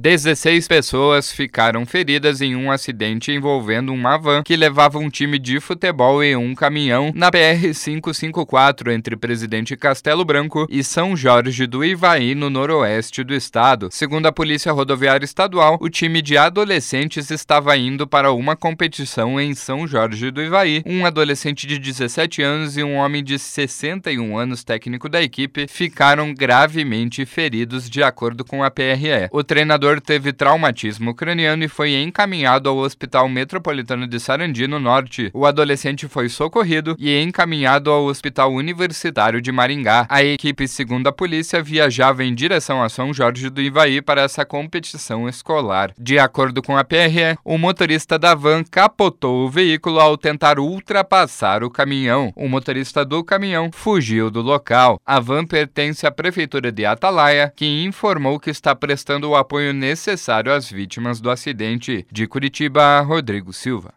16 pessoas ficaram feridas em um acidente envolvendo uma van que levava um time de futebol e um caminhão na BR-554 entre Presidente Castelo Branco e São Jorge do Ivaí, no noroeste do estado. Segundo a Polícia Rodoviária Estadual, o time de adolescentes estava indo para uma competição em São Jorge do Ivaí. Um adolescente de 17 anos e um homem de 61 anos, técnico da equipe, ficaram gravemente feridos, de acordo com a PRE. O treinador teve traumatismo craniano e foi encaminhado ao Hospital Metropolitano de Sarandi, no norte. O adolescente foi socorrido e encaminhado ao Hospital Universitário de Maringá. A equipe, segundo a polícia, viajava em direção a São Jorge do Ivaí para essa competição escolar. De acordo com a PRE, o motorista da van capotou o veículo ao tentar ultrapassar o caminhão. O motorista do caminhão fugiu do local. A van pertence à Prefeitura de Atalaia, que informou que está prestando o apoio necessário às vítimas do acidente. De Curitiba, Rodrigo Silva.